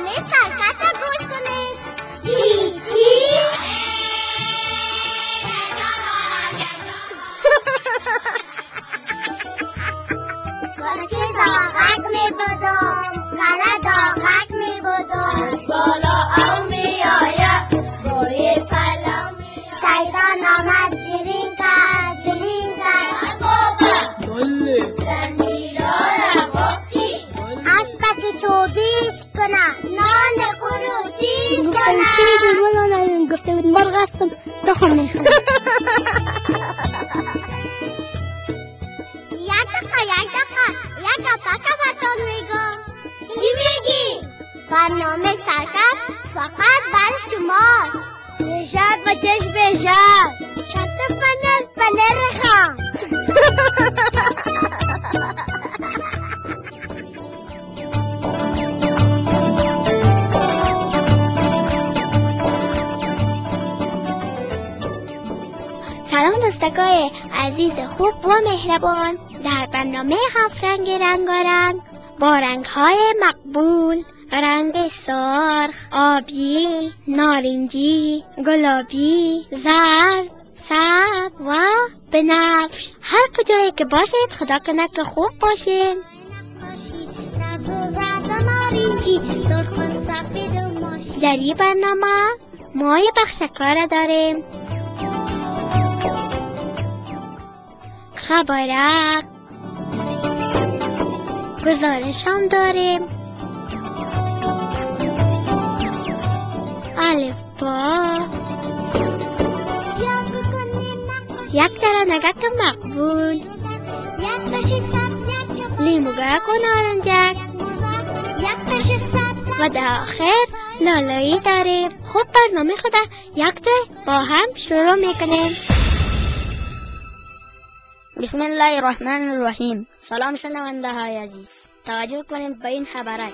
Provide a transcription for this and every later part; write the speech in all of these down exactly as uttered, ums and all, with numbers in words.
برنامه سرکس را گوش کنید. تی تی گلک داغک می بدم گل داغک می بدم بالا او می آید بوی پلو می شیطان آمد گرین کرد گرین کرد بابا بله زنجیرا را گفتی اسبک چوبیش کنم نان خروتیش کنم گفتم چی جمعه نداریم گفته بود مرغ هستم دخم میخوام یک دقیقه یک دقیقه یک دقیقه براتون میگم. چی میگی؟ برنامه سرکس فقط برای شما. نشاد و چشم بشاد چطور پنر پنر رخم سلام دوستگاه عزیز خوب و مهربان. در برنامه هفت رنگ رنگارنگ با رنگ‌های مقبول رنگ سرخ، آبی، نارنجی، گلابی، زرد، سبز و بنفش هر کجایی که باشید خدا کنه که خوب باشین. در این برنامه ما یه بخش کار داریم خبرک گزارش هم داریم الف با یک درنگک مقبول لیموگک و نارنجک و در آخر لالایی داریم. خب برنامه خدا یک جای با هم شروع میکنیم. بسم الله الرحمن الرحیم. سلام شنونده های عزیز، توجه کنید به این خبرک.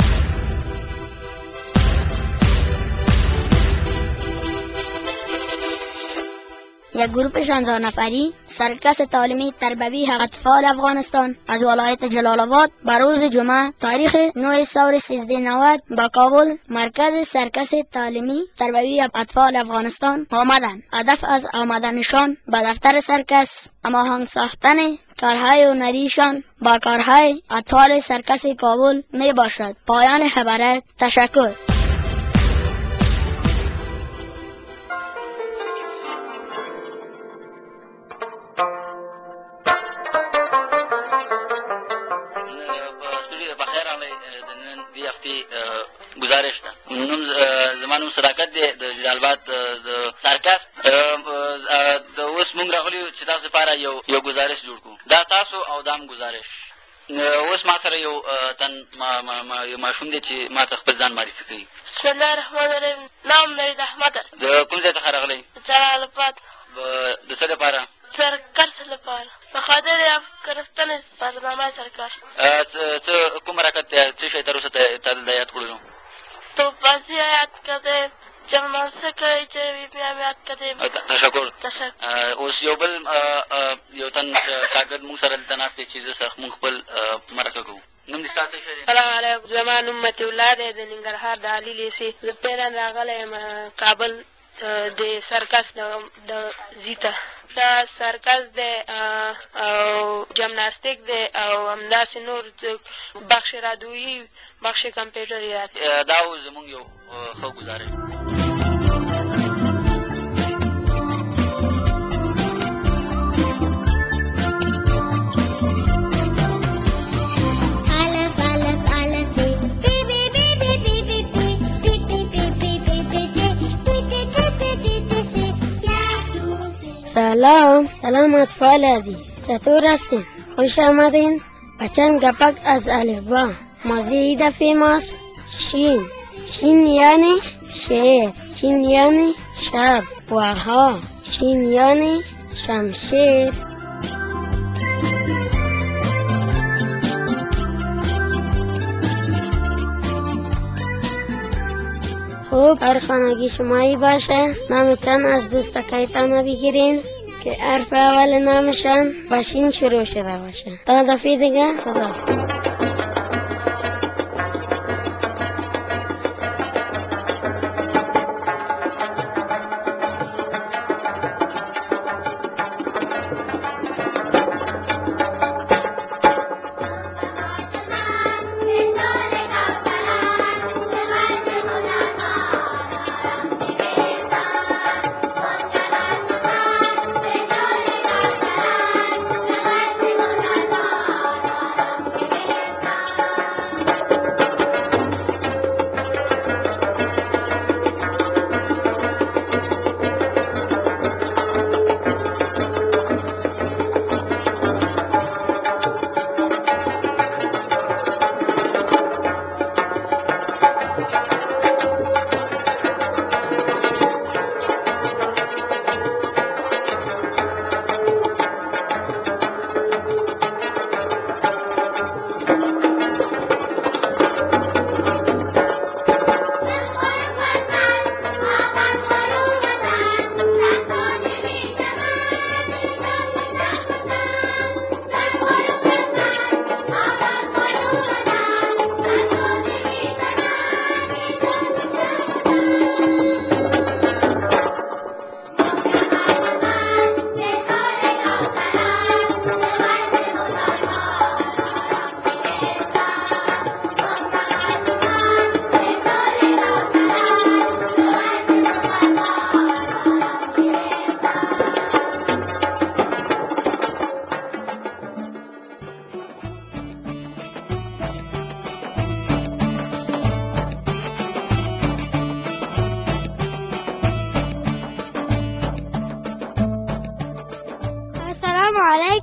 یک گروه شانزده نفری سرکس تعلیمی تربوی اطفال افغانستان از ولایت جلال آباد بر روز جمعه تاریخ نه سور سیزده نود با کابل مرکز سرکس تعلیمی تربوی اطفال افغانستان آمدند. هدف از آمدنشان به دفتر سرکس هماهنگ ساختن کارهای هنریشان با کارهای اطفال سرکس کابل می باشد. پایان خبرک. تشکر. گزارش ده نوم زما نوم صداقت دی د جلال آباد د سرکس د اوس مونږ راغلي یو چې تاسو لپاره یو یو گزارش جوړ کړو. دا تاسو او دا هم گزارش. اوس ما سره یو تن یو ماشوم دی چې ما ته خپل ځان معرفي کوي. بسم الله الرحمن الرحیم. نام نوید احمد. د کوم ځای څخه راغلی؟ جلال آباد. د څه لپاره؟ سرکس لپاره، به خاطر افغانستان برنامه سرکس. څه کوم حرکت دی؟ څه شی تر اوسه تا دلته یاد کړلو؟ توپازي یاد کردیم، جمناسه کوي چې بیا هم یاد کردیم. تشکر. تشکر. اوس یو بل یو تن شاګرد مونږ سره دلته ناست دی چې زه سره مونږ خپل مرکه کوو. نوم دې ستا څه شی دی؟ سلام علیکم. زما نوم مطیع الله دی د ننګرهار د علي لیسې. زه پیرن راغلی یم کابل د سرکس د زیته. دا سرکس دی او جمناستیک دی او همداسې نور بخش رادیویي، بخش کمپیوټر یاد. دا و زمونږ یو ښه ګزارش. سلام سلام اطفال عزیز، چطور هستین؟ خوش آمدین به چند گپک از الفبا. موضوع این دفعه ماست شین. شین یعنی شیر، شین یعنی شب، وها، شین یعنی شمشیر. خوب، هر خانگی شمایی باشه. نام چند از دوستکایتان بگیرین که حرف اول نامشان با شین شروع شده باشه. تا دفعه دیگه خدا.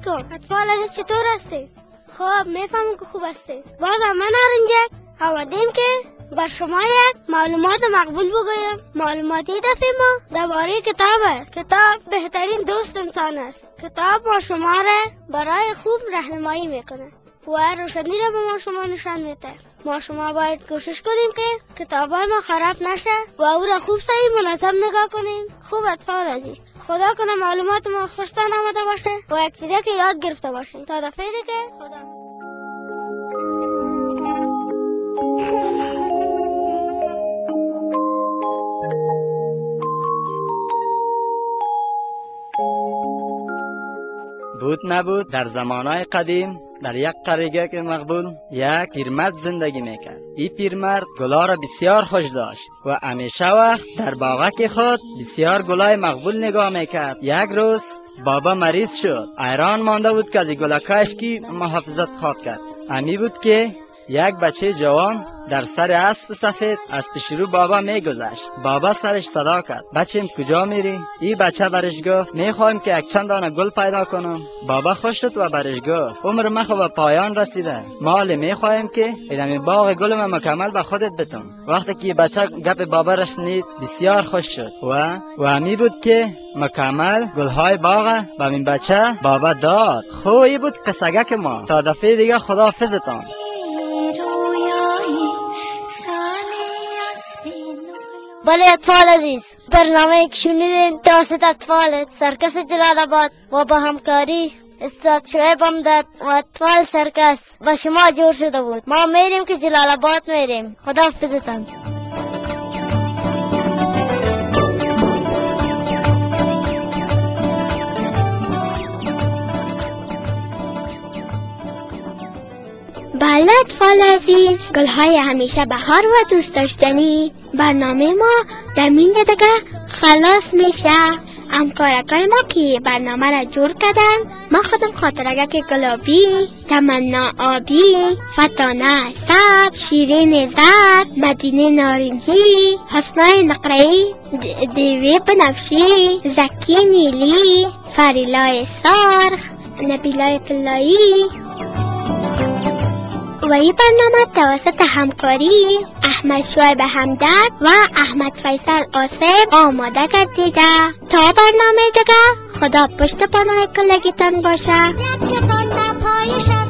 علیکم. اطفال عزیز چطور هستی؟ خب میفهمم که خوب هستی. باز من نارنجک آمدیم که بر شما یک معلومات مقبول بگویم. معلوماتی دفعه ما درباره کتاب است. کتاب بهترین دوست انسان است. کتاب ما شما را برای خوب راهنمایی میکنه و روشنی را به ما شما نشان میده. ما شما باید کوشش کنیم که کتابای ما خراب نشه و او را خوب صحیح منظم نگاه کنیم. خوب اطفال عزیز، خدا کنه معلومات ما خوشتان آمده باشه و یک چیزی که یاد گرفته باشیم. تا دفعه دیگه خدا. بود نبود در زمانهای قدیم در یک قریه که مقبول یک پیرمرد زندگی میکرد. این پیرمرد گلا را بسیار خوش داشت و همیشه وقت در باغک خود بسیار گلای مقبول نگاه میکرد. یک روز بابا مریض شد. حیران مانده بود که از گلکایش کی محافظت خواد کرد. امی بود که یک بچه جوان در سر اسب سفید از پیش رو بابا میگذشت. بابا سرش صدا کرد: بچه‌م کجا میری؟ این بچه برش گفت: میخوایم که یک چند دانه گل پیدا کنم. بابا خوش شد و برش گفت: عمر من خو به پایان رسیده، مال میخوایم که این باغ گل ما مکمل به خودت بتم. وقتی که بچه گپ بابا را شنید بسیار خوش شد و و امی بود که مکمل گلهای باغ به این بچه بابا داد. خوبی بود قصگک ما. تا دفعه دیگه خداحافظتان. بله اطفال عزیز، برنامه که شنیدین توسط اطفال سرکس جلال آباد و با همکاری استاد شعیب امداد و اطفال سرکس با شما جور شده بود. ما میریم که جلال آباد میریم. خدا حافظتان. بله اطفال عزیز، گلهای همیشه بهار و دوست داشتنی برنامه ما در این دیگه خلاص میشه. همکارکای ما که برنامه را جور کردن، ما خودم خاطرگک گلابی، تمنا آبی، فتانه سبز، شیرین زرد، مدینه نارنجی، حسنای نقره‌ای، دیوی بنفشی، زکی نیلی، فریلای سرخ، نبیلای طلایی و این برنامه توسط همکاری احمد شعیب همدرد و احمد فیصل آصف آماده گردیده. تا برنامه دیگه خدا پشت پناه کلگیتان باشه.